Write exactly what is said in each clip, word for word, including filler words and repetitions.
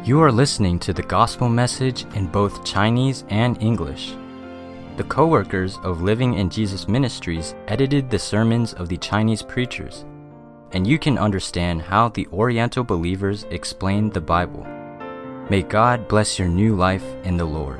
You are listening to the gospel message in both Chinese and English. The co-workers of Living in Jesus Ministries edited the sermons of the Chinese preachers, and you can understand how the Oriental believers explained the Bible. May God bless your new life in the Lord.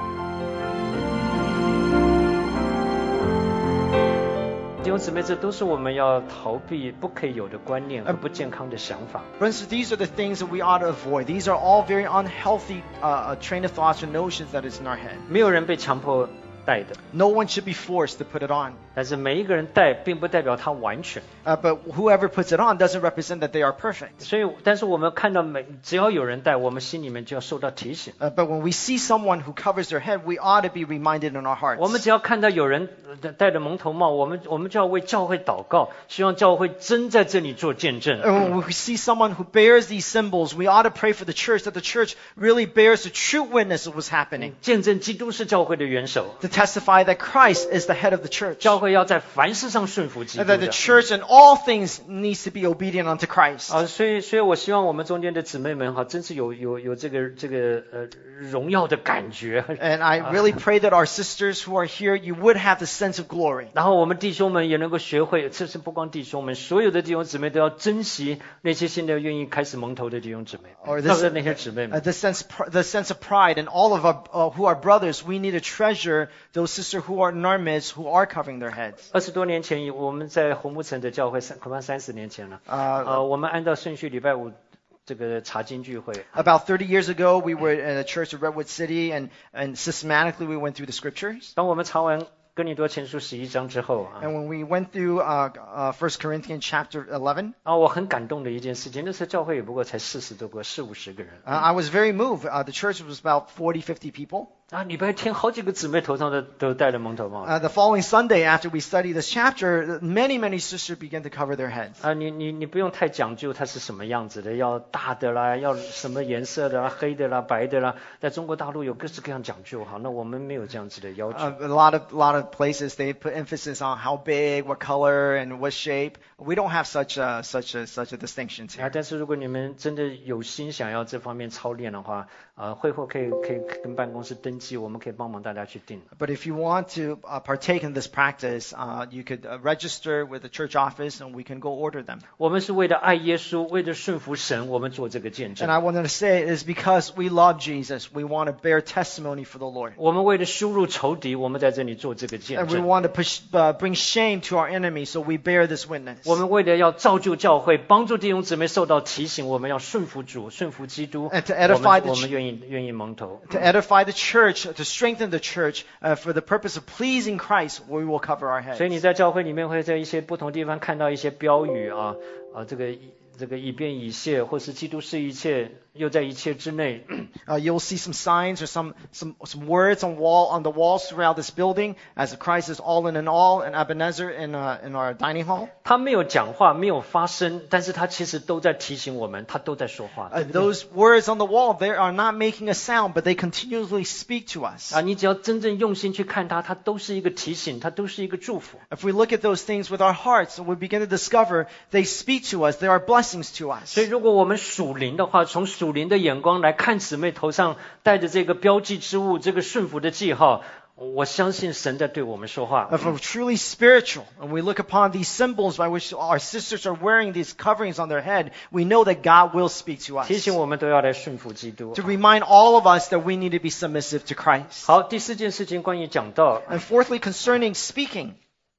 弟兄姊妹，这都是我们要逃避不可以有的观念和不健康的想法。 Friends, these are the things that we ought to avoid. These are all very unhealthy uh, uh, train of thoughts or notions that is in our head. 没有人被强迫戴的， No one should be forced to put it on. 但是每一个人戴，并不代表他完全。 Uh, but whoever puts it on doesn't represent that they are perfect. 所以，但是我们看到每只要有人戴，我们心里面就要受到提醒。 Uh, but when we see someone who covers their head, we ought to be reminded in our hearts. 我们只要看到有人戴着蒙头帽，我们我们就要为教会祷告，希望教会真在这里做见证。 And when we see someone who bears these symbols, we ought to pray for the church, that the church really bears the true witness of what's happening. 见证基督是教会的元首， To testify that Christ is the head of the church. 教会要在凡事上顺服基 And 督 that the 的。 church in all things needs to be obedient unto Christ. 啊，所以，所以我希望我们中间的姊妹们哈，真是有有有这个这个呃荣耀的感觉。 And I really pray that our sisters who are here, you would have the sense of glory. 然后我们弟兄们也能够学会，这是不光弟兄们，所有的弟兄姊妹都要珍惜那些现在愿意开始蒙头的弟兄姊妹， Or 特 this, 别是那些姊妹 uh, 们。 the sense, the sense of pride, and all of our uh, who are brothers, we need to treasure those sisters who are in our midst, who are covering their heads. 二十多年前，我们在红木城的教会，三恐怕三十年前了。 Uh, 呃，我们按照顺序，礼拜五这个查经聚会。 About thirty years ago, we were in a church of Redwood City, and, and systematically we went through the scriptures. 当我们查完哥林多前书十一章之后啊， And when we went through uh, uh, First Corinthians chapter eleven, 啊，我很感动的一件事情，那时候教会也不过才四十多个，四五十个人。 uh, I was very moved. Uh, the church was about forty, fifty people. 啊，礼拜天好几个姊妹头上都都戴了蒙头帽。 Uh, the following Sunday, after we studied this chapter, many, many sisters began to cover their heads. 啊，你你你不用太讲究它是什么样子的，要大的啦，要什么颜色的啦，黑的啦，白的啦，在中国大陆有各式各样讲究，好，那我们没有这样子的要求。 Uh, a lot of a lot of places they put emphasis on how big, what color, and what shape. We don't have such a such a such a distinctions 啊， here. 但是如果你们真的有心想要这方面操练的话，啊，会后可以可以跟办公室登记，我们可以帮忙大家去定。 But if you want to uh, partake in this practice, uh, you could uh, register with the church office, and we can go order them. 我们是为了爱耶稣，为了顺服神，我们做这个见 And 证。 I wanted to say it is because we love Jesus. We want to bear testimony for the Lord. 我们为了羞辱仇敌，我们在这里做这个见 And we 证。 want to push, uh, bring shame to our enemies, so we bear this witness. 我们为了要造就教会，帮助弟兄姊妹受到提醒，我们要顺服主，顺服基督。 And to 我 edify 们 the 我们愿意愿意蒙头。 To edify the church, to strengthen the church, uh, for the purpose of pleasing Christ, we will cover our 所以 heads. 你在教会里面会在一些不同地方看到一些标语啊啊，这个这个以便以谢，或是基督是一切，又在一切之内。 Uh, you'll see some signs or some, some, some words on wall on the walls throughout this building, as Christ is all in and all, and Ebenezer in, uh, in our dining hall. 他没有讲话，没有发声，但是他其实都在提醒我们，他都在说话。 Uh, those words on the wall, they are not making a sound, but they continuously speak to us. 啊，你只要真正用心去看它，它都是一个提醒，它都是一个祝福。 If we look at those things with our hearts, we begin to discover they speak to us, they are blessings to us. 所以，如果我们属灵的话，从属灵的眼光来看姊妹头上戴着这个标记之物，这个顺服的记号，我相信神在对我们说话。 If we're truly spiritual and we look upon these symbols by which our sisters are wearing these coverings on their head, we know that God will speak to us. 提醒我们都要来顺服基督。 To remind all of us that we need to be submissive to Christ. 好，第四件事情关于讲道， And fourthly, concerning speaking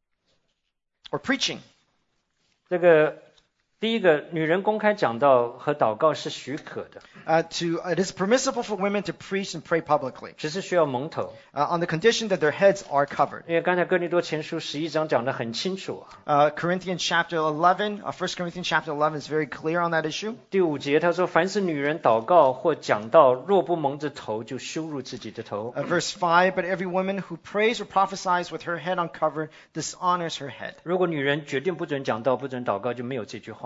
or preaching. 这个第一个，女人公开讲道和祷告是许可的， Uh, to, it is permissible for women to preach and pray publicly, 只是需要蒙头。 uh, on the condition that their heads are covered. 因为刚才哥林多前书十一章讲得很清楚， Uh, Corinthians chapter eleven, uh, First Corinthians chapter eleven is very clear on that issue. 第五节他说：“凡是女人祷告或讲道，若不蒙着头，就羞辱自己的头。” Uh, verse five, but every woman who prays or prophesies with her head uncovered dishonors her head. 如果女人决定不准讲道、不准祷告，就没有这句话了。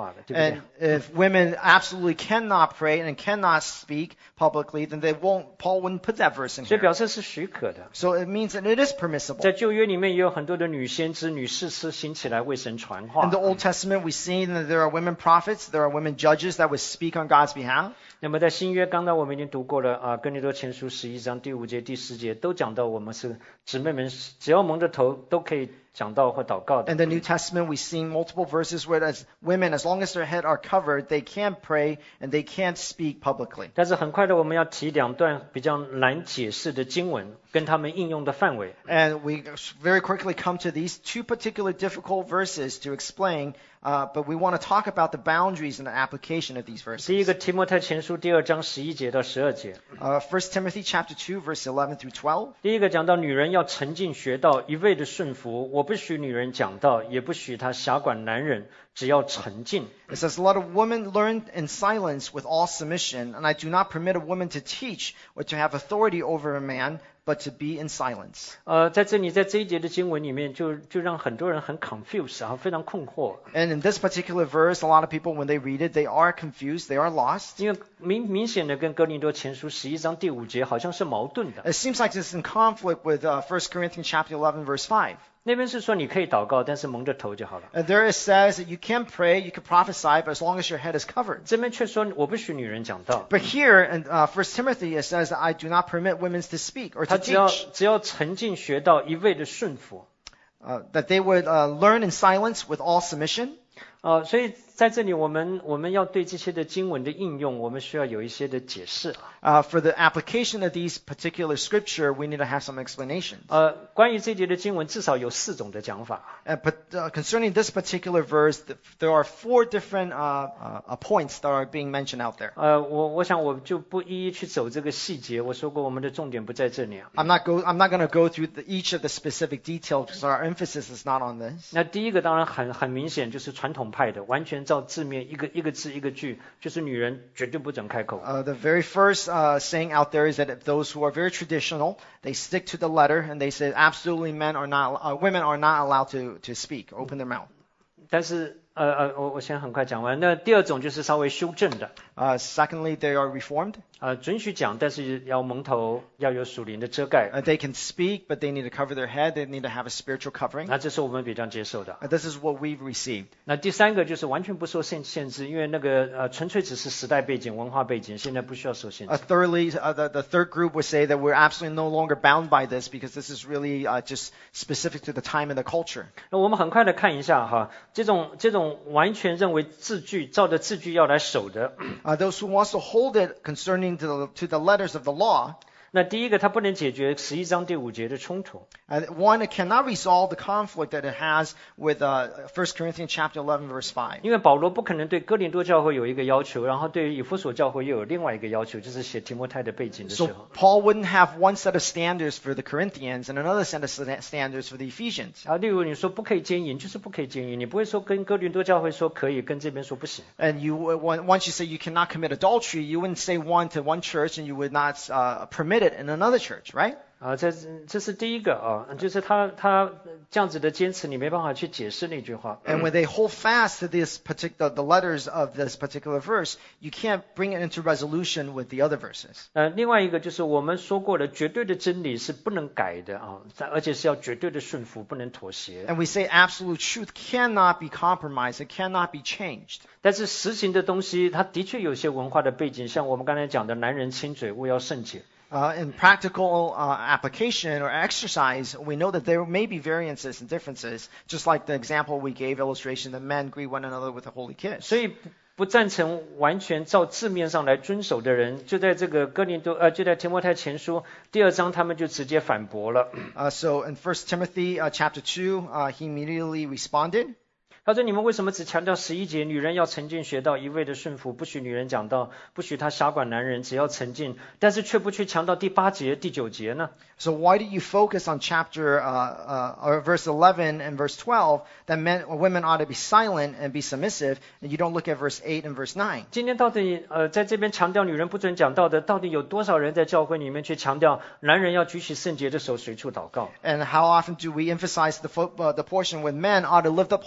了，对不对 And if women absolutely cannot pray and cannot speak publicly, then they won't. Paul wouldn't put that verse in 所以 here. 表示是许可的。 So it means that it is permissible. 在旧约里面也有很多的女先知、女士师兴起来为神传话 In the。Old Testament, we see that there are women prophets, there are women judges that would speak on God's behalf. 那么在新约，刚才我们已经读过了啊，哥林多前书十一章第五节、第十节都讲到，我们是姊妹们，只要蒙着头都可以讲道或祷告的。 In the New Testament, we've seen multiple verses where as women, as long as their head are covered, they can pray and they can't speak publicly. 但是很快的，我们要提两段比较难解释的经文，跟他们应用的范围。 And we very quickly come to these two particular difficult verses to explain, uh, but we want to talk about the boundaries and the application of these 第一 verses. 个提摩太前书第二章十一节到十二节， Uh, First Timothy chapter two, verse eleven through twelve. 第一个讲到女人要沉静学道，一味的顺服。我不许女人讲道，也不许她辖管男人，只要沉静。 It says, "Let a woman learn in silence with all submission, and I do not permit a woman to teach or to have authority over a man, but to be in silence." 呃，在这里，在这一节的经文里面就，就让很多人很 confused 啊，非常困惑。 And in this particular verse, a lot of people, when they read it, they are confused, they are lost. 因为明明显的跟哥林多前书十一章第五节好像是矛盾的。 It seems like it's in conflict with uh, First Corinthians chapter eleven, verse five. 那边是说你可以祷告，但是蒙着头就好了。 And there it says that you can pray, you can prophesy, but as long as your head is covered. 这边却说我不许女人讲道， But here in uh, First Timothy, it says that I do not permit women to speak or 她 to 只要 teach, 只要沉静学道，一味的顺服。 uh, that they would uh, learn in silence with all submission. 呃，所以在这里我们我们要对这些的经文的应用，我们需要有一些的解释。 Uh, for the application of these particular scripture, we need to have some explanations. 呃，关于这节的经文，至少有四种的讲法。 Uh, but uh, concerning this particular verse, th- there are four different uh, uh, points that are being mentioned out there. 呃，我我想我就不一一去走这个细节。我说过，我们的重点不在这里啊。 I'm not go. I'm not going to go through the, each of the specific details because our emphasis is not on this. 那第一个当然很很明显，就是传统派的，完全照字面一个一个字一个句，就是女人绝对不准开口。 Uh, the very first uh, saying out there is that if those who are very traditional, they stick to the letter and they say absolutely men are not, uh, women are not allowed to to speak, open their mouth. 但是呃呃，我我先很快讲完。那第二种就是稍微修正的， Uh, secondly, they are reformed. 呃，准许讲，但是要蒙头，要有属灵的遮盖。 Uh, they can speak, but they need to cover their head. They need to have a spiritual covering. 那这是我们比较接受的。 Uh, this is what we've received. 那第三个就是完全不受限限制，因为那个呃纯粹只是时代背景、文化背景，现在不需要受限 Uh, 制。 thirdly, uh, the, the third group would say that we're absolutely no longer bound by this because this is really uh, just specific to the time and the culture. 那我们很快的看一下哈，这种这种完全认为字句照着字句要来守的， Uh, those who wants to hold it concerning to the, to the letters of the law, 那第一个它不能解决十一章第五节的冲突。 uh, one, it cannot resolve the conflict that it has with uh, First Corinthians chapter eleven, verse five. 因为保罗不可能对哥林多教会有一个要求，然后对于以弗所教会又有另外一个要求，就是写提摩太的背景的时 So 候。 Paul wouldn't have one set of standards for the Corinthians and another set of sta- standards for the Ephesians. 啊，例如你说不可以奸淫，就是不可以奸淫，你不会说跟哥林多教会说可以，跟这边说不行。 And you, when- once you say you cannot commit adultery, you wouldn't say one to one church and you would not uh, permit it in another church, right? 啊，这这是第一个啊，就是他他这样子的坚持，你没办法去解释那句话。 And when they hold fast to this particular, the letters of this particular verse, you can't bring it into resolution with the other verses. 呃，另外一个就是我们说过的，绝对的真理是不能改的啊，而且是要绝对的顺服，不能妥协。 And we say absolute truth cannot be compromised, it cannot be changed. 但是实行的东西，它的确有些文化的背景，像我们刚才讲的，男人亲嘴，勿要圣洁。 Uh, in practical uh, application or exercise, we know that there may be variances and differences, just like the example we gave illustration that men greet one another with a holy kiss. 所以不不赞成完全照字面上来遵守的人，就在这个哥林多呃，就在提摩太前书第二章，他们就直接反驳了。 Uh, so in First Timothy uh, chapter two, uh, he immediately responded. 他说：“你们为什么只强调十一节，女人要沉静学道，一味的顺服，不许女人讲道，不许她辖管男人，只要沉静，但是却不去强调第八节、第九节呢？” So why do you focus on chapter uh, uh, or verse eleven and verse twelve that men or women ought to be silent and be submissive, and you don't look at verse eight and verse nine? 今天到底呃，在这边强调女人不准讲道的，到底有多少人在教会里面去强调男人要举起圣洁的手随处祷告？ And how often do we emphasize the fo- uh, the portion when men ought to lift up holy hands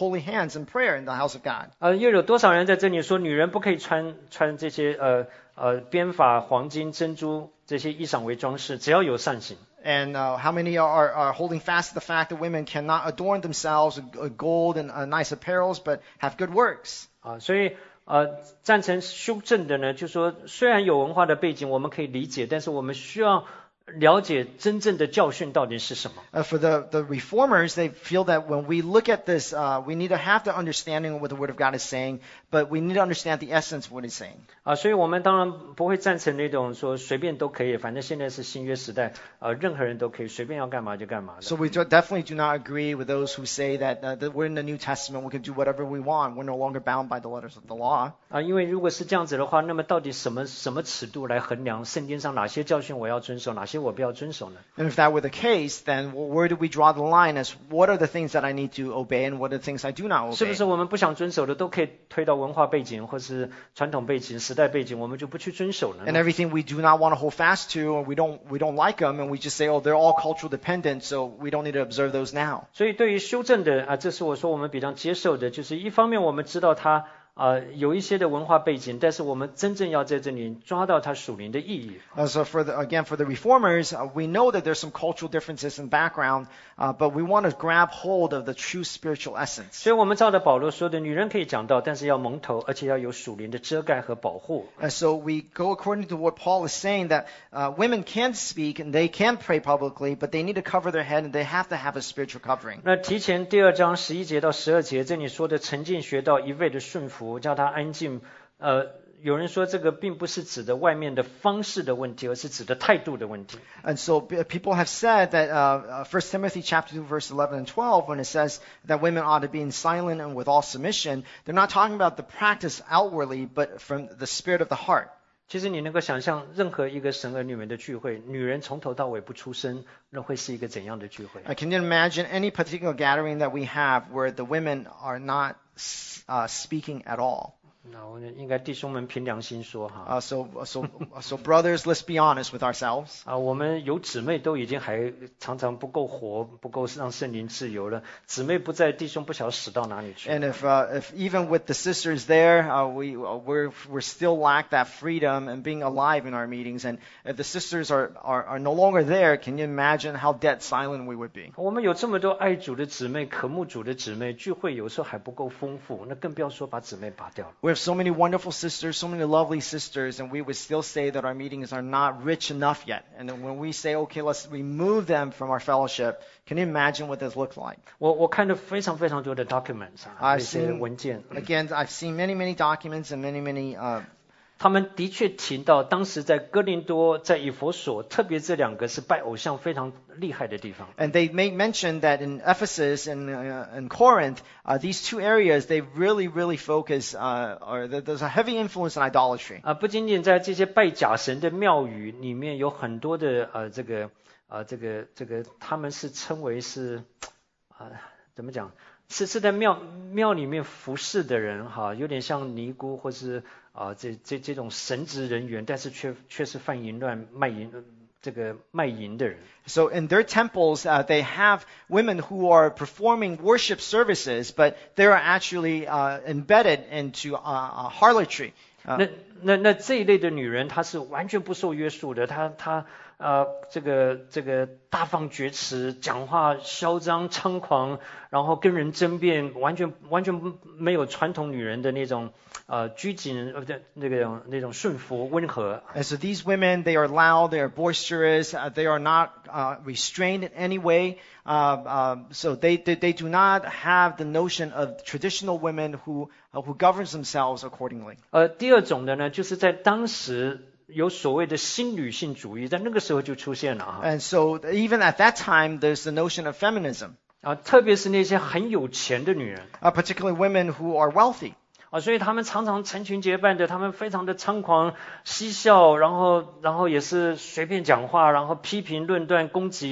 hands in prayer in the house of God. 呃，又有多少人在这里说女人不可以穿穿这些呃呃编发、黄金、珍珠这些衣裳为装饰，只要有善行。 And uh, how many are, are holding fast to the fact that women cannot adorn themselves with gold and uh, nice apparels, but have good works? 啊，所以呃，赞成修正的呢，就说虽然有文化的背景，我们可以理解，但是我们需要了解真正的教训到底是什么。 Uh, for the, the reformers, they feel that when we look at this, uh, we need to have the understanding of what the Word of God is saying, but we need to understand the essence of what it's saying. 啊，所以我们当然不会赞成那种说随便都可以，反正现在是新约时代，呃，任何人都可以随便要干嘛就干嘛的。 So we do, definitely do not agree with those who say that, uh, that we're in the New Testament, we can do whatever we want, we're no longer bound by the letters of the law. 啊，因为如果是这样子的话，那么到底什么什么尺度来衡量圣经上哪些教训我要遵守，哪些我不要遵守呢？ And if that were the case, then where do we draw the line as what are the things that I need to obey and what are the things I do not 是不 obey? 是我们不想遵守的都可以推到文化背景或是传统背景、时代背景，我们就不去遵守呢？ And everything we do not want to hold fast to, or we don't we don't like them, and we just say, oh, they're all cultural dependent, so we don't need to observe those now. 所以对于修正的啊，这是我说我们比较接受的，就是一方面我们知道它啊有一些的文化背景，但是我们真正要在这里抓到它属灵的意义。 Uh, so for the, again, for the reformers, uh, we know that there's some cultural differences in background, uh, but we want to grab hold of the true spiritual essence. 所以我们照着保罗说的，女人可以讲道，但是要蒙头，而且要有属灵的遮盖和保护。 And so we go according to what Paul is saying, that uh, women can speak and they can pray publicly, but they need to cover their head and they have to have a spiritual covering. 那提前第二章十一节到十二节，这里说的沉浸学到一味的顺服，叫他安静。呃，有人说这个并不是指的外面的方式的问题，而是指的态度的问题。 And so p- people have said that uh, uh, First Timothy chapter two, verse eleven and twelve, when it says that women ought to be in silent and with all submission, they're not talking about the practice outwardly, but from the spirit of the heart. 其实你能够想象，任何一个神儿女们的聚会，女人从头到尾不出声，那会是一个怎样的聚会？ Uh, can you imagine any particular gathering that we have where the women are not uh, speaking at all? 那我应该弟兄们凭良心说哈， Uh, so, so, so brothers, let's be honest with ourselves. 啊，我们有姊妹都已经还常常不够活，不够让圣灵自由了。姊妹不在，弟兄不晓得死到哪里去。 And if, uh, if even with the sisters there, uh, we uh, we're we're still lack that freedom and being alive in our meetings. And if the sisters are, are are no longer there, can you imagine how dead silent we would be? 我们有这么多爱主的姊妹、渴慕主的姊妹，聚会有时候还不够丰富，那更不要说把姊妹拔掉了。 We have so many wonderful sisters, so many lovely sisters, and we would still say that our meetings are not rich enough yet. And then when we say, okay, let's remove them from our fellowship, can you imagine what this looks like? 我我看了非常非常多的 documents 啊， I've 那些 seen- 文件， Again, I've seen many, many documents and many, many. Uh, 他们的确提到，当时在哥林多、在以弗所，特别这两个是拜偶像非常厉害的地方。 And they make mention that in Ephesus and uh, in Corinth, uh, these two areas, they really, really focus, uh, or th- there's a heavy influence in idolatry. 啊，不仅仅在这些拜假神的庙宇里面，有很多的呃这个呃这个这个他们是称为是啊、怎么讲？是是在庙庙里面服侍的人哈，有点像尼姑或是啊、这这这种神职人员，但是却却是犯淫乱卖淫这个卖淫的人。 So in their temples, uh, they have women who are performing worship services, but they are actually uh, embedded into uh, uh, harlotry. Uh, 那那那这一类的女人，她是完全不受约束的，她她呃这个这个大放厥词，讲话嚣张猖狂，然后跟人争辩，完全完全没有传统女人的那种呃拘谨呃那个那种顺服温和。 And so these women, they are loud, they are boisterous, uh, they are not uh, restrained in any way. Uh, um, so they, they they do not have the notion of traditional women who uh, who governs themselves accordingly. 呃，第二种的呢，就是在当时有所谓的新女性主义，在那个时候就出现了哈。 And so even at that time, there's the notion of feminism, 啊，特别是那些很有钱的女人。 uh, particularly women who are wealthy. 啊，所以他们常常成群结伴的，他们非常的猖狂嬉笑，然后然后也是随便讲话，然后批评论断攻击，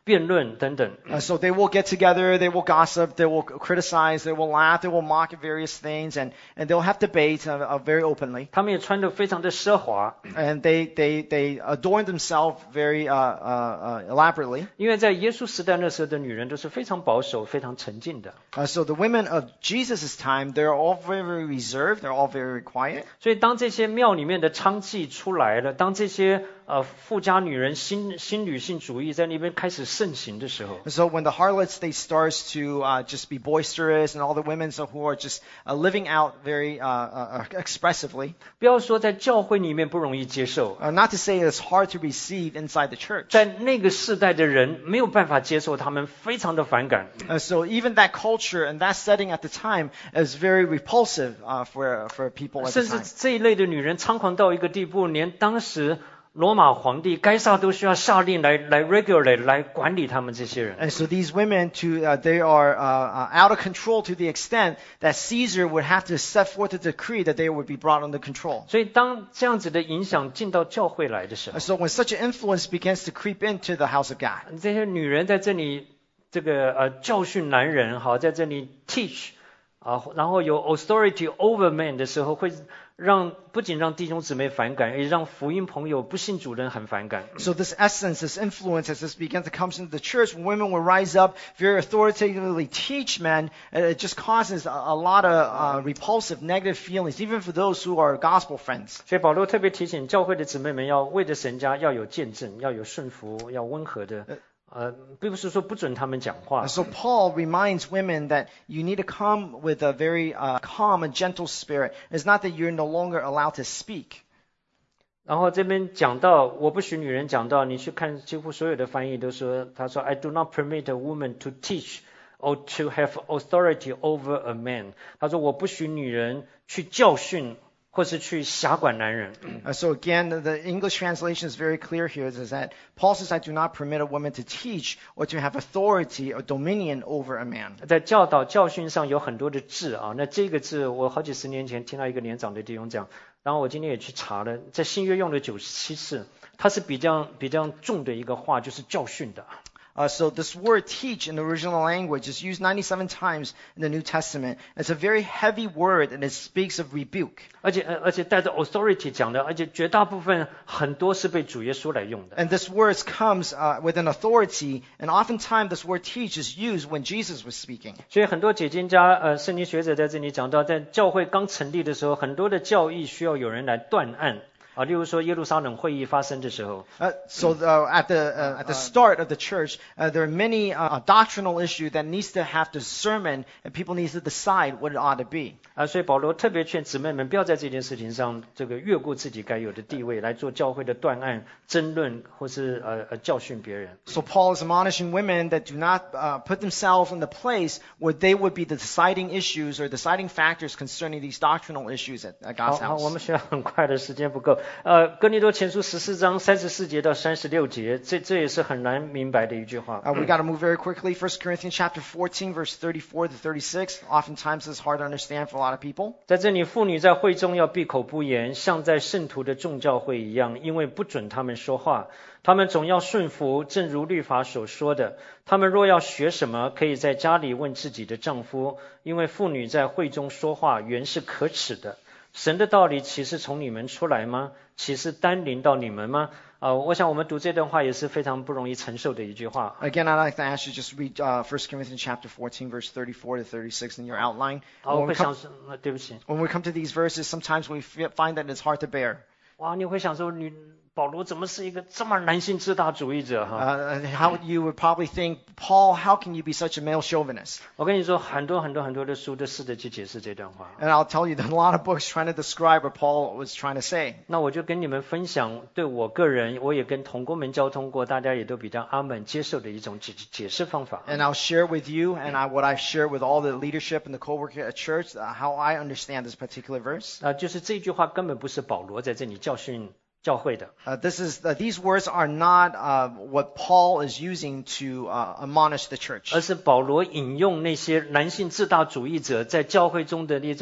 辩论等等。 Uh, so they will get together, they will gossip, they will criticize, they will laugh, they will mock at various things, and, and they'll have debate uh, uh, very openly. 他们也穿得非常的奢华， And they, they, they adorn themselves very uh, uh, uh, elaborately. 因为在耶稣时代那时候的女人都是非常保守、非常沉静的。 Uh, so the women of Jesus' time, they're all very, very reserved, they're all very quiet. 所以当这些庙里面的娼妓出来了，当这些呃富家女人新新女性主义在那边开始盛行的时候， So when the harlots, they starts to uh, just be boisterous, and all the women so who are just uh, living out very uh, uh, expressively. 不要说在教会里面不容易接受， Uh, not to say it's hard to receive inside the church. 在那个世代的人没有办法接受，他们非常的反感。 Uh, so even that culture and that setting at the time is very repulsive uh, for for people at the 甚至 time. 这一类的女人猖狂到一个地步，连当时罗马皇帝该撒都需要下令来来 regulate 来管理他们这些人。 And so these women, to uh, they are uh, uh, out of control to the extent that Caesar would have to set forth a decree that they would be brought under control. 所以当这样子的影响进到教会来的时候 Uh,，so when such an influence begins to creep into the house of God, 这些女人在这里这个呃教训男人，好，在这里 teach 啊，然后有 authority over men 的时候，会让不仅让弟兄姊妹反感，也让福音朋友不信主的人很反感。 so this essence, this influence, as this begins to come into the church, when women will rise up, very authoritatively teach men, uh, it just causes a, a lot of uh, repulsive, negative feelings, even for those who are gospel friends. 所以保罗特别提醒教会的姊妹们，要为着神家要有见证，要有顺服，要温和的。呃，并不是说不准他们讲话。 So Paul reminds women that you need to come with a very uh, calm and gentle spirit. It's not that you're no longer allowed to speak. 然后这边讲到，我不许女人讲道，你去看几乎所有的翻译都说，他说 I do not permit a woman to teach or to have authority over a man。他说我不许女人去教训或是去辖管男人。 Uh, so again, the, the English translation is very clear here. It says that Paul says, I do not permit a woman to teach or to have authority or dominion over a man. 在教导教训上有很多的字啊，那这个字我好几十年前听到一个年长的弟兄讲，然后我今天也去查了，在新约用了九十七次，它是比较比较重的一个话，就是教训的。 Uh, so this word teach in the original language is used ninety-seven times in the New Testament. It's a very heavy word, and it speaks of rebuke. 而且而且带着 authority 讲的，而且绝大部分很多是被主耶稣来用的。 And this word comes uh, with an authority, and oftentimes this word teach is used when Jesus was speaking. 所以很多解经家、呃圣经学者在这里讲到，在教会刚成立的时候，很多的教义需要有人来断案。 啊，例如说耶路撒冷会议发生的时候， Uh, so uh, at the uh, at the start of the church, uh, there are many uh, doctrinal issues that needs to have discernment, and people need to decide what it ought to be. 啊，所以保罗特别劝姊妹们不要在这件事情上这个越过自己该有的地位，来做教会的断案、争论或是呃呃教训别人。 So Paul is admonishing women that do not uh, put themselves in the place where they would be the deciding issues or deciding factors concerning these doctrinal issues at, at 好 God's 好，我 house. 们需要很快的时间不够。呃，哥林多前书十四章三十四节到三十六节，这这也是很难明白的一句话。 Uh, we got to move very quickly. First Corinthians chapter fourteen, verse thirty-four to thirty-six. Oftentimes it's hard to understand for a lot of people. 在这里，妇女在会中要闭口不言，像在圣徒的众教会一样，因为不准他们说话。他们总要顺服，正如律法所说的。他们若要学什么，可以在家里问自己的丈夫，因为妇女在会中说话原是可耻的。神的道理岂是从你们出来吗？岂是单临到你们吗？啊、呃，我想我们读这段话也是非常不容易承受的一句话。 Again, I'd like to ask you just read uh, First Corinthians chapter fourteen, verse thirty-four to thirty-six in your outline. 好， When 我 we 会想 come, 说，呃对不起， when we come to these verses, sometimes we f- find that it's hard to bear. 哇，你会想说，你保罗怎么是一个这么男性自大主义者哈？ Uh, and how you would probably think, Paul, how can you be such a male chauvinist? 我跟你说，很多很多很多的书都试着去解释这段话。 And I'll tell you, there are a lot of books trying to describe what Paul was trying to say. 那我就跟你们分享，对我个人，我也跟同工们交通过，大家也都比较阿门接受的一种解解释方法。 And I'll share with you, and I, what I share with all the leadership and the co-worker at church, uh, how I understand this particular verse. 啊、就是这句话根本不是保罗在这里教训教会的， Uh, this is uh, these words are not uh, what Paul is using to uh, admonish the church. 而是保罗引用那些男性自大主义者在教会中的那种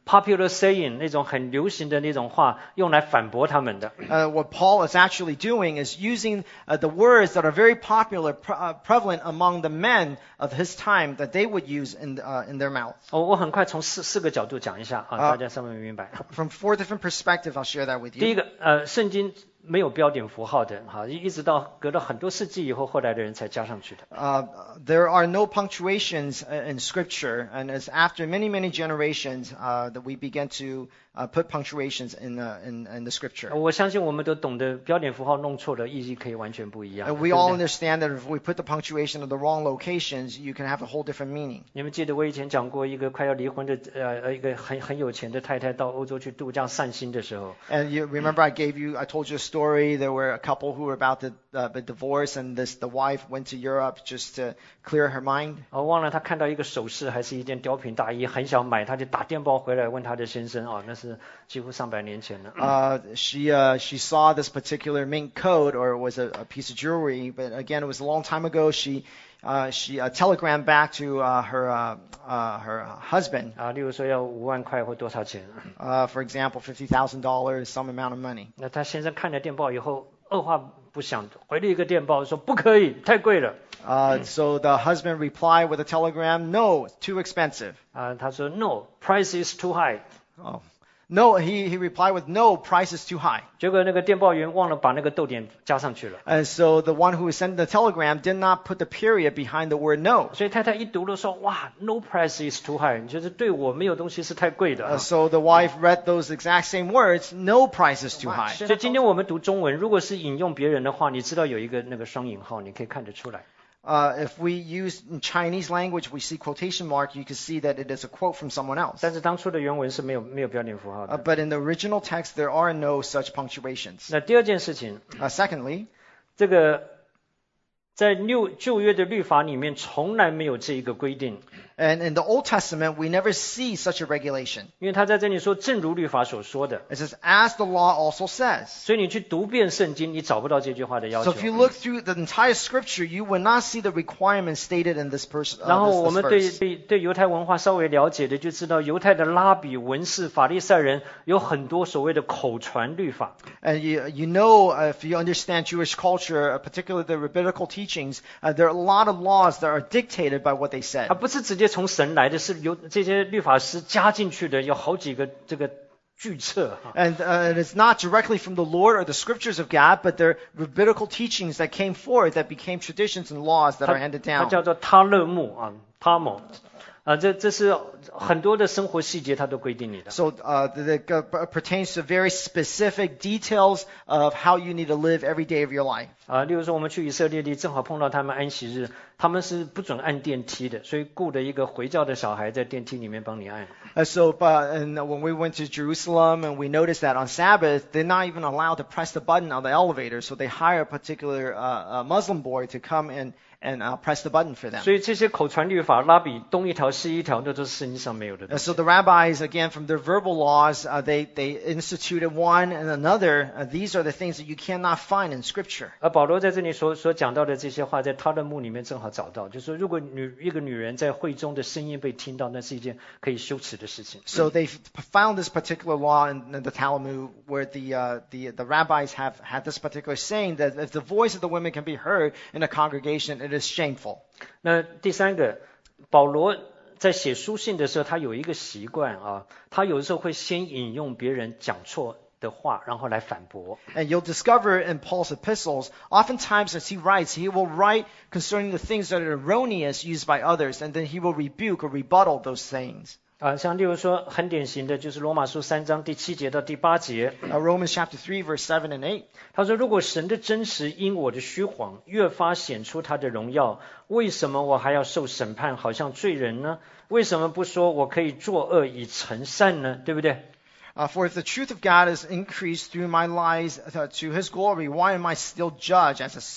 popular saying 那种很流行的那种话，用来反驳他们的。 Uh, what Paul is actually doing is using uh, the words that are very popular, pre- uh, prevalent among the men of his time that they would use in uh, in their mouths. 我我很快从四四个角度讲一下啊，大家稍微明白。 From four different perspectives, I'll share that with 第一 you. 个，呃，圣经没有标点符号的，哈，一一直到隔了很多世纪以后，后来的人才加上去的。 Uh, there are no punctuations in Scripture, and it's after many, many generations uh, that we begin to uh, put punctuations in, uh, in in the Scripture. 我相信我们都懂得标点符号弄错了，意义可以完全不一样。 And 对 we 不 all 对？ understand that if we put the punctuation in the wrong locations, you can have a whole different meaning. 你们记得我以前讲过一个快要离婚的，呃呃，一个很很有钱的太太到欧洲去度假散心的时候， And you remember I gave you, I told you a story. There were a couple who were about to uh, be divorced, and this the wife went to Europe just to clear her mind. 我忘了她看到一个首饰还是一件貂皮大衣，很想买，她就打电报回来问她的先生，哦，那是几乎上百年前了。 Uh, she uh, she saw this particular mink coat, or it was a, a piece of jewelry, but again, it was a long time ago. She uh, she uh, telegrammed back to uh, her uh, uh, her husband. 啊，例如说要五万块或多少钱， Uh, for example, fifty thousand dollars, some amount of money. 那她先生看了电报以后，二话不想回了一个电报说不可以，太贵了。 Uh, so the husband replied with a telegram, "No, it's too expensive." 啊，他说 No, price is too high。 Oh. No, he, he replied with, "No, price is too high." 结果那个电报员忘了把那个逗点加上去了， And so the one who was sending the telegram did not put the period behind the word no. 所以太太一读了说哇 No price is too high， 就是对我没有东西是太贵的 Uh, 啊。 so the wife read those exact same words, "No price is too high." 所以今天我们读中文，如果是引用别人的话，你知道有一个那个双引号，你可以看得出来。 Uh, if we use in Chinese language, we see quotation mark, you can see that it is a quote from someone else. 但是当初的原文是没有没有标点符号 Uh, 的。 but in the original text, there are no such punctuations. 那第二件事情， Uh, secondly, 这个在六旧约的律法里面从来没有这一个规定， and in the Old Testament, we never see such a regulation. 因为他在这里说正如律法所说的， It says, "As the law also says." 所以你去读遍圣经，你找不到这句话的要 So 求 if。you look through the entire scripture, you will not see the requirements stated in this, pers- 然 uh, 后 this, 我 this 们对 verse. 对对犹太文化稍微了解的，就知道犹太的拉比、文士、法利赛人有很多所谓的口传律法。 And you, you know, uh, if you understand Jewish culture, uh, particularly the rabbinical teachings, uh, there are a lot of laws that are dictated by what they said. 它不是直接从神来的，是由这些律法师加进去的，有好几个这个巨册哈。 And, uh, and it's not directly from the Lord or the scriptures of God, but they're rabbinical teachings that came forth that became traditions and laws that are handed 它 down. 叫做他勒木啊，他某啊，这这是很多的生活细节，它都规定你的。 So uh, that uh, pertains to very specific details of how you need to live every day of your life. 啊，例如说我们去以色列地，正好碰到他们安息日，他们是不准按电梯的，所以雇了一个回教的小孩在电梯里面帮你按。 Uh, so, uh, and when we went to Jerusalem and we noticed that on Sabbath, they're not even allowed to press the button on the elevator. So they hire a particular uh, uh, Muslim boy to come and, and uh, press the button for them. 所以这些口传律法，拉比东一条西一条，那都是圣经上没有的东 And 西。 so the rabbis, again, from their verbal laws, uh, they, they instituted one and another. Uh, these are the things that you cannot find in Scripture. 而保罗在这里所所讲到的这些话，在他的墓里面正好找到，就是说，如果女一个女人在会中的声音被听到，那是一件可以羞耻的事情。 So they found this particular law in, in the Talmud where the, uh, the, the rabbis have had this particular saying that if the voice of the women can be heard in a congregation, it is shameful. 那第三个，保罗在写书信的时候，他有一个习惯啊，他有的时候会先引用别人讲错的话，然后来反驳。 And you'll discover in Paul's epistles, oftentimes as he writes, he will write concerning the things that are erroneous used by others, and then he will rebuke or rebuttal those sayings. 啊，像例如说很典型的就是罗马书三章第七节到第八节， Uh, Romans chapter three, verse seven and eight. 他说：“如果神的真实因我的虚谎越发显出他的荣耀，为什么我还要受审判，好像罪人呢？为什么不说我可以作恶以成善呢？对不对？” Uh, for if the truth of God is increased through my lies uh, to his glory, why am I still judged as a sinner?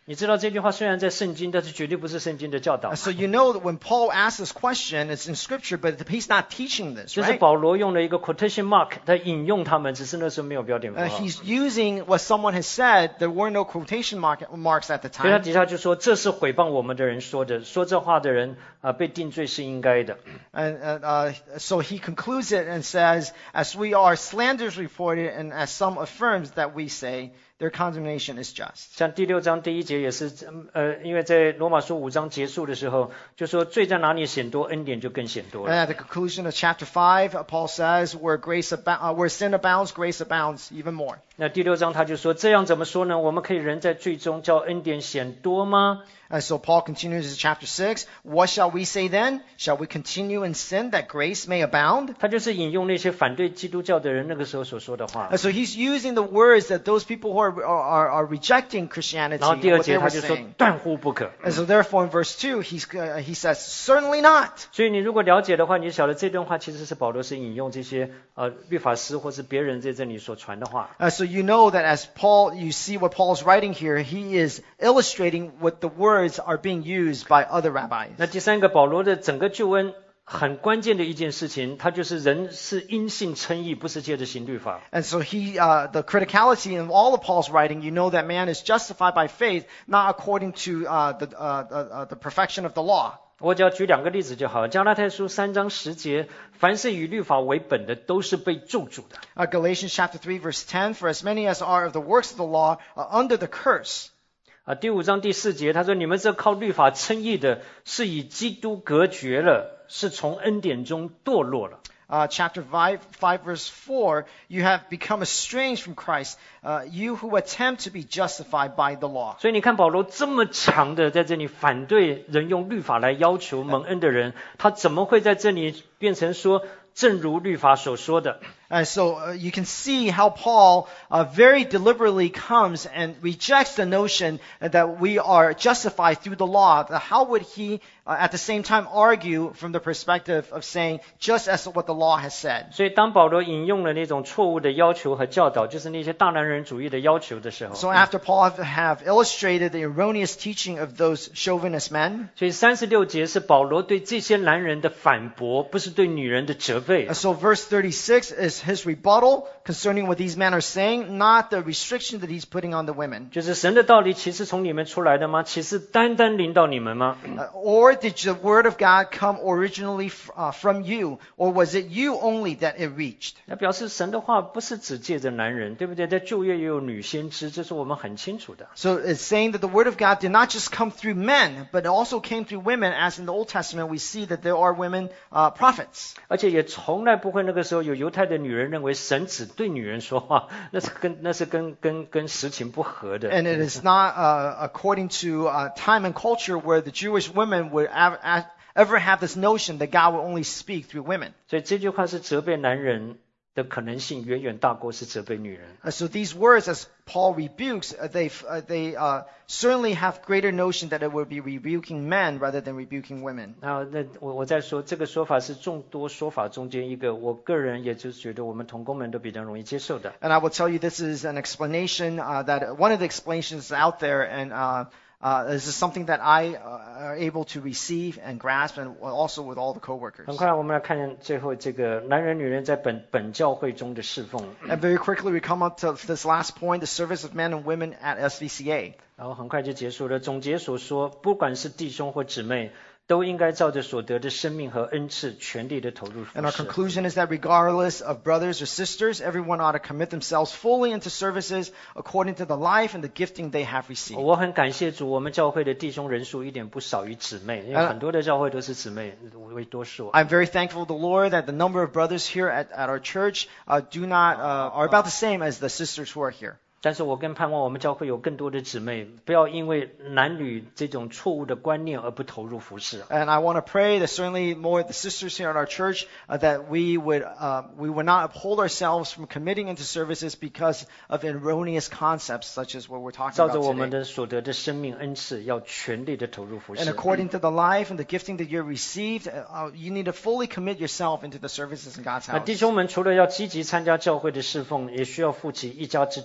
你知道这句话虽然在圣经，但是绝对不是圣经的教导。 So you know that when Paul asks this question, it's in Scripture, but he's not teaching this, 就是 right? 保罗用了一个 quotation mark， 他引用他们，只是那时候没有标点符 Uh, 号。 he's using what someone has said. There were no quotation mark, marks at the 所以他 time. 底下就说，这是毁谤我们的人说的，说这话的人啊、呃、被定罪是应该的。 And uh, uh, so he concludes it and says, as we are slanders reported, and as some affirms that we say, their condemnation is just. 像第六章第一节也是，呃，因为在罗马书五章结束的时候，就说罪在哪里显多，恩典就更显多 And 了。 at the conclusion of chapter five, uh, Paul says, where grace abou- uh, where sin abounds, grace abounds even more. 那第六章他就说，这样怎么说呢？我们可以人在罪中，叫恩典显多吗？ And so Paul continues in chapter six, what shall we say then? Shall we continue in sin that grace may abound? 他就是引用那些反对基督教的人那个时候所说的话。 And so he's using the words that those people who are, are, are rejecting Christianity, 然后第二 what 节 they 他 were 就说 saying. 断乎不可。 And so therefore in verse two, he's, uh, he says, certainly not. 所以你如果了解的话，你晓得这段话其实是保罗是引用这些呃律法师或是别人在这里所传的话。 Uh, so you know that as Paul, you see what Paul's writing here, he is illustrating what the words are being used by other rabbis. 那第三个，保罗的整个救恩很关键的一件事情，他就是人是因信称义，不是借着行律法。 And so he, uh, the criticality of all of Paul's writing, you know that man is justified by faith, not according to uh, the, uh, uh, uh, the perfection of the law. 我只要举两个例子就好。加拉太书三章十节，凡是以律法为本的，都是被咒诅的。 Uh, Galatians chapter three verse ten, for as many as are of the works of the law are under the curse. 啊，第五章第四节，他说：“你们这靠律法称义的，是以基督隔绝了，是从恩典中堕落了。” Uh, chapter five, five verse four, you have become estranged from Christ, uh, you who attempt to be justified by the law. 所以你看保罗这么强的在这里反对人用律法来要求蒙恩的人，他怎么会在这里变成说，正如律法所说的？ And so uh, you can see how Paul uh, very deliberately comes and rejects the notion that we are justified through the law. How would he uh, at the same time argue from the perspective of saying just as what the law has said? 所以当保罗引用了那种错误的要求和教导，就是那些大男人主义的要求的时候， So after Paul have, have illustrated the erroneous teaching of those chauvinist men, 所以三十六节是保罗对这些男人的反驳，不是对女人的责备 uh,。so verse thirty-six is his rebuttal concerning what these men are saying, not the restriction that he's putting on the women. 就是神的道理岂是从你们出来的吗？岂是单单临到你们吗？ Uh, or did the word of God come originally f- uh, from you, or was it you only that it reached? 那表示神的话不是只借着男人，对不对？在旧约也有女先知，这是我们很清楚的。 So it's saying that the word of God did not just come through men, but it also came through women, as in the Old Testament we see that there are women uh, prophets. 而且也从来不会那个时候有犹太的女人认为神只对女人说话，那是跟那是跟跟跟实情不合的。 And it is not uh, according to uh, time and culture where the Jewish women would av- av- ever have this notion that God will only speak through women. 所以这句话是责备男人的可能性远远大过是责备女人。 Uh, so these words, as Paul rebukes, uh, they uh, they uh, certainly have greater notion that it would be rebuking men rather than rebuking women. 啊，那我我再说这个说法是众多说法中间一个，我个人也就是觉得我们同工们都比较容易接受的。 And I will tell you this is an explanation uh, that one of the explanations out there, and uh, uh, this is something that I uh, are able to receive and grasp, and also with all the coworkers. 很快我们来看最后这个男人女人在本本教会中的侍奉， And very quickly we come up to this last point, the service of men and women at S V C A. 然后很快就结束了。总结所说，不管是弟兄或姊妹，都应该照着所得的生命和恩赐，全力的投入服 And our 事。 conclusion is that regardless of brothers or sisters, everyone ought to commit themselves fully into services according to the life and the gifting they have received. 我很感谢主，我们教会的弟兄人数一点不少于姊妹，因为很多的教会都是姊妹为多数。 I'm very thankful to the Lord that the number of brothers here at, at our church uh, do not uh, are about the same as the sisters who are here. 但是我更盼望我们教会有更多的姊妹，不要因为男女这种错误的观念而不投入服事。 And I want to pray that certainly more of the sisters here at our church uh, that we would uh, we would not uphold ourselves from committing into services because of erroneous concepts such as what we're talking 照着 about 我们 today. 的所得的生命恩赐，要全力的投入服 And 事。 according to the life and the gifting that you received, uh, you need to fully commit yourself into the services in God's 那 house. 弟兄们除了要积极参加教会的侍奉，也需要负起一家之主的责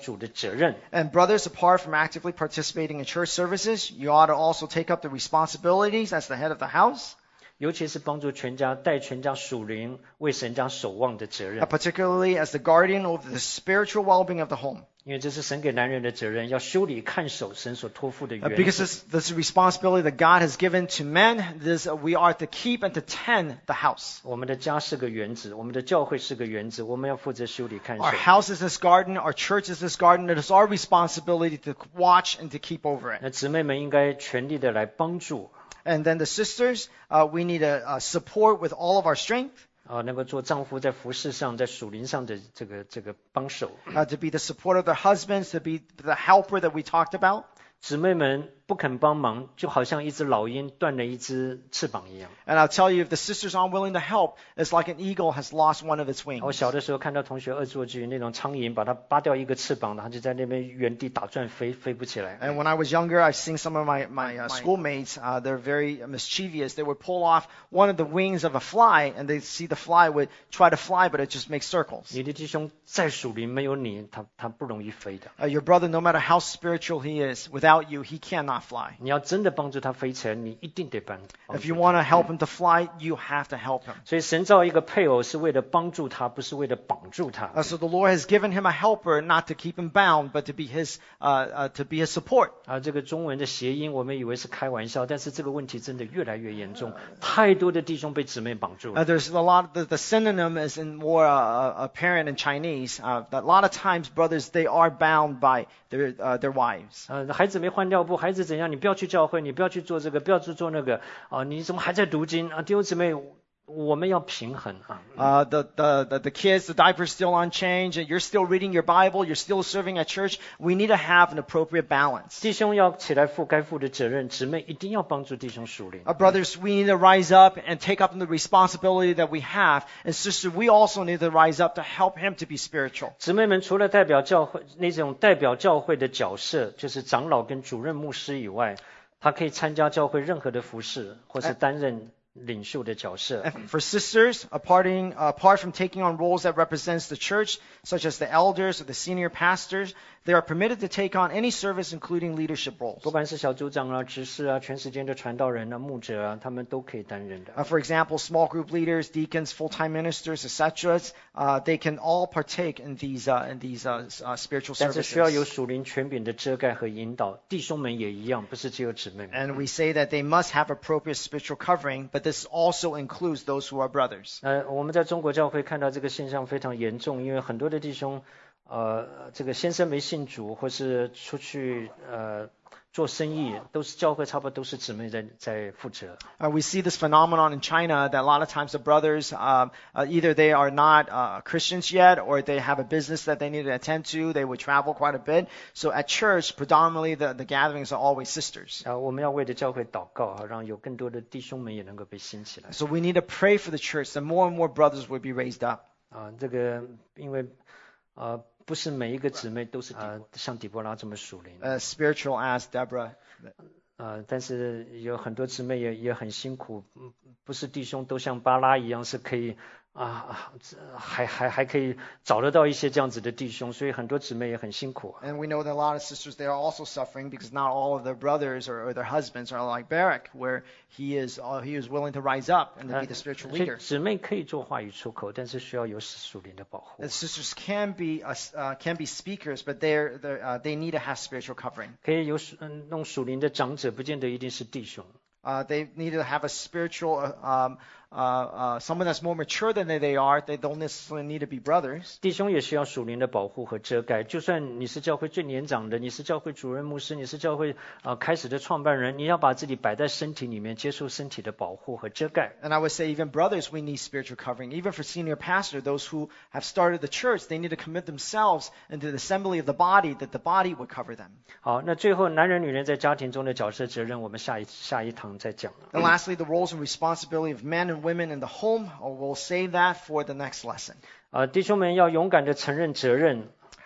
责任。 And brothers, apart from actively participating in church services, you ought to also take up the responsibilities as the head of the house. 尤其是帮助全家带全家属灵为神家守望的责 Uh, 任， particularly as the guardian over the spiritual well-being of the home. 因为这是神给男人的责任，要修理看守神所托付的 Uh, 原 because 则。 this, this is a responsibility that God has given to men. This, uh, we are to keep and to tend the house. 我们的家是个园子，我们的教会是个园子，我们要负责修理看守 Our。house is this garden. Our church is this garden. It is our responsibility to watch and to keep over it. 那姊妹们应该全力的来帮助 And then the sisters, uh, we need to uh, support with all of our strength 啊，能够做丈夫在服事上、在属灵上的这个这个帮手。 uh, to be the support of their husbands, to be the helper that we talked about. 姊妹们不肯帮忙，就好像一只老鹰断了一只翅膀一样。 And I'll tell you, if the sisters aren't willing to help, it's like an eagle has lost one of its 我 wings. 小的时候看到同学恶作剧，那种苍蝇把它扒掉一个翅膀，它就在那边原地打转飞，飞不起来。 And when I was younger, I've seen some of my, my uh, schoolmates, uh, they're very mischievous. They would pull off one of the wings of a fly, and they see the fly would try to fly, but it just makes circles. 你的弟兄再属灵，没有你，他他不容易飞的。 Uh, your brother, no matter how spiritual he is, without you, he cannot fly. 你要真的帮助他飞起来，你一定得帮。帮 If 助 you 他 want to help him to fly, you have to help him. 所以神造一个配偶是为了帮助他，不是为了绑住他。 Uh, so the Lord has given him a helper, not to keep him bound, but to be his, uh, uh, to be his support. 啊，这个中文的谐音，我们以为是开玩笑，但是这个问题真的越来越严重，太多的弟兄被姊妹绑住 Uh, 了。 there's a lot. The, the synonym is in more uh, apparent in Chinese. Uh, that a lot of times, brothers, they are bound by their uh, their wives. 呃，孩子没换尿布，孩子怎样？你不要去教会，你不要去做这个，不要去做那个。啊，你怎么还在读经啊？弟兄姊妹，我们要平衡啊。 Uh, the, the the the kids, the diaper's still on change, and you're still reading your Bible. You're still serving at church. We need to have an appropriate balance. 弟兄要起来负该负的责任，姊妹一定要帮助弟兄属灵。 Uh, brothers, we need to rise up and take up the responsibility that we have. And sister, we also need to rise up to help him to be spiritual. 姊妹们除了代表教会那种代表教会的角色，就是长老跟主任牧师以外，他可以参加教会任何的服事，或是担任领袖的角色。 And for sisters, aparting, apart from taking on roles that represents the church, such as the elders or the senior pastors, they are permitted to take on any service, including leadership roles. 不管是小组长啊、执事啊、全时间的传道人啊、牧者啊，他们都可以担任的。 Uh, for example, small group leaders, deacons, full-time ministers, et cetera. Uh, they can all partake in these uh, in these uh, uh, spiritual 但是需要有 services. 属灵权柄的遮盖和引导，弟兄们也一样，不是只有姊妹们。 And we say that they must have appropriate spiritual covering, but this also includes those who are brothers. 呃，我们在中国教会看到这个现象非常严重，因为很多的弟兄，呃，这个先生没信主，或是出去呃做生意，都是教会差不多都是姊妹在在负责。 Uh, we see this phenomenon in China that a lot of times the brothers, um, uh, either they are not uh, Christians yet, or they have a business that they need to attend to. They would travel quite a bit. So at church, predominantly the, the gatherings are always sisters. 啊、我们要为着教会祷告啊，让有更多的弟兄们也能够被兴起来。 So we need to pray for the church that more and more brothers would be raised up. 啊、这个因为呃不是每一个姊妹都是呃像底波拉这么属灵。 Uh, spiritual as Deborah. 呃，但是有很多姊妹也也很辛苦，嗯不是弟兄都像巴拉一样是可以啊，这还还还可以找得到一些这样子的弟兄，所以很多姊妹也很辛苦。 And we know that a lot of sisters, they are also suffering because not all of their brothers or, or their husbands are like Barak, where he is uh, he is willing to rise up and to be the spiritual 所以 leader. 姊妹可以做话语出口，但是需要有属灵的保护 And。sisters can be uh, uh, can be speakers, but they're, they're uh, they need to have spiritual covering. 可以有属嗯弄属灵的长者，不见得一定是弟兄。 Uh, they need to have a spiritual, uh, um, uh, uh, someone that's more mature than they are. They don't necessarily need to be brothers. 弟兄也需要属灵的保护和遮盖。就算你是教会最年长的，你是教会主任牧师，你是教会啊、呃、开始的创办人，你要把自己摆在身体里面，接受身体的保护和遮盖。 And I would say even brothers, we need spiritual covering. Even for senior pastor, those who have started the church, they need to commit themselves into the assembly of the body, that the body would cover them. 好，那最后男人女人在家庭中的角色责任，我们下一下一堂再讲。 And lastly, the roles and responsibility of men and women in the home. We'll save that for the next lesson. 啊、弟兄们要勇敢的承认责任。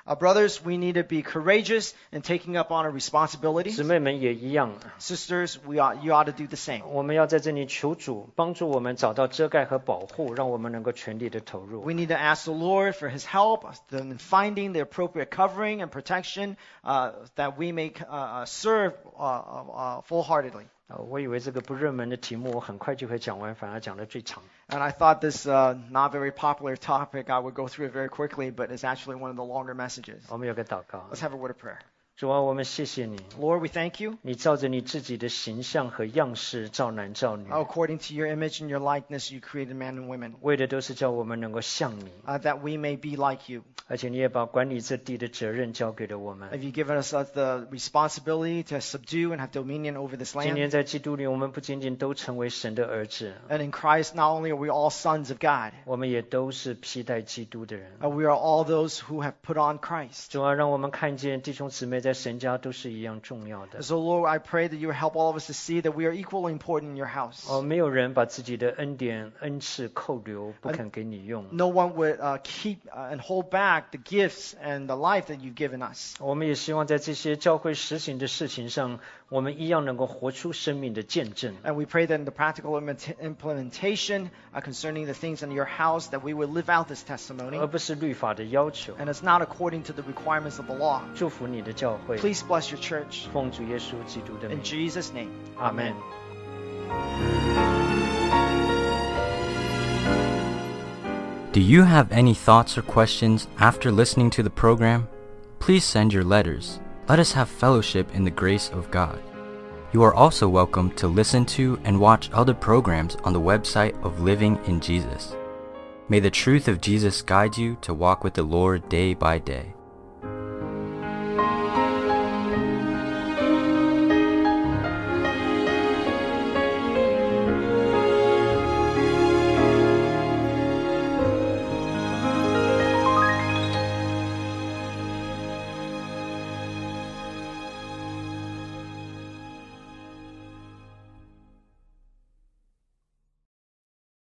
Uh, brothers, we need to be courageous in taking up on our responsibilities. 姊妹们也一样， Sisters, we ought, you ought to do the same. 我们要在这里求主帮助我们找到遮盖和保护，让我们能够全力的投入。 We need to ask the Lord for His help in finding the appropriate covering and protection uh, that we may uh, serve uh, uh, full-heartedly. 呃我以为这个不热门的题目我很快就会讲完，反而讲得最长。 And I thought this uh, not very popular topic, I would go through it very quickly, but it's actually one of the longer messages. 我们有个祷告， Let's have a word of prayer. 主啊，我们谢谢你， Lord, we thank you. 你照着你自己的形象和样式造男造女， According to your image and your likeness, you created men and women, 为的都是叫我们能够像你， uh, that we may be like you. 而且你也把管理这地的责任交给了我们。 Have you given us uh, the responsibility to subdue and have dominion over this 今年 land? 在基督里，我们不仅仅都成为神的儿子， And in Christ, not only are we all sons of God, 我们也都是披戴基督的人。 uh, we are all those who have put on Christ. 主啊，让我们看见弟兄姊妹在神家都是一样重要的。 So Lord, I pray that you will help all of us to see that we are equally important in your house. 哦，没有人把自己的恩典、恩赐扣留，不肯给你用。 No one would uh, keep uh, and hold back the gifts and the life that you've given us. 我们也希望在这些教会实行的事情上，我们一样能够活出生命的见证。 And we pray that in the practical implement- implementation uh, concerning the things in your house, that we would live out this testimony. 而不是律法的要求。 And it's not according to the requirements of the law. 祝福你的教会， Please bless your church. 奉主耶稣基督的名 In，Jesus' name. 阿门。 Do you have any thoughts or questions after listening to the program? Please send your letters. Let us have fellowship in the grace of God. You are also welcome to listen to and watch other programs on the website of Living in Jesus. May the truth of Jesus guide you to walk with the Lord day by day.